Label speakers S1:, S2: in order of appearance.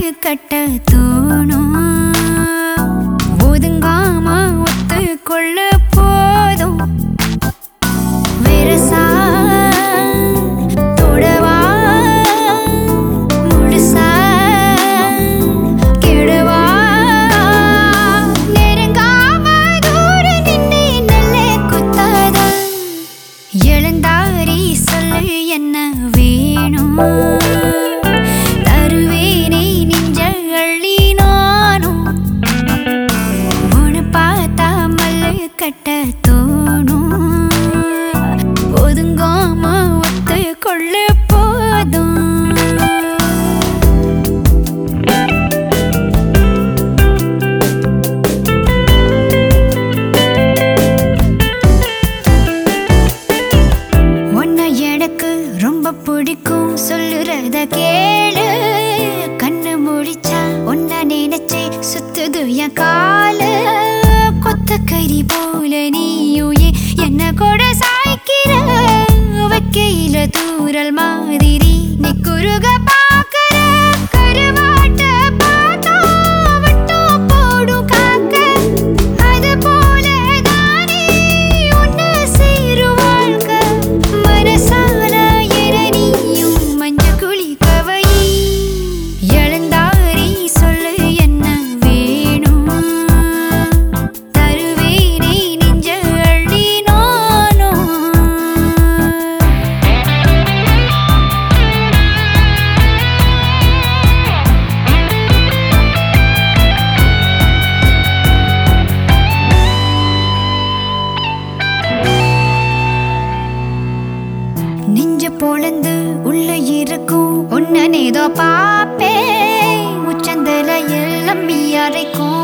S1: கட்ட தோணும். ஒதுங்காம ஒத்துக்கொள்ள போதும். வெரசா தொடவா முழுசா கெடுவா. நெருங்காம தூர நின்று நல்ல குத்தாத. எழுந்தாரி சொல்லு என்ன வேணும். தருவேனே நெஞ்ச அள்ளி நானும். உன்னை பார்த்தா மல்லு கட்ட தோணும். ஒதுங்காம ஒத்துக்கொள்ள போதும். உன்னை எனக்கு ரொம்ப பிடிக்கும் சொல்லுறத கேளு. கண்ணு முடிச்சா உன்னை நினைச்சே சுத்துது என் காலு. கொத்த கறி போல நீயும் என்ன கூட சாய்க்கிற. வைக்கையில தூரல் மாதிரி நீ குறுக பாக்குற. கருவாட்ட பார்த்தா விட்டும் போடும் காக்க. அது போல தானே ஒன்னு சேரும் வாழ்க்கை. மனசால எரணியும் மஞ்ச குழி கவை. எழுந்தாரி சொல்லு என்ன வேணும். தருவேனே நெஞ்ச அள்ளி நானும். நெஞ்ச பொழந்து உள்ள இருக்கும் உன்ன ஏதோ பாப்பே. உச்சந்தல எல்லாம் அரைக்கும்.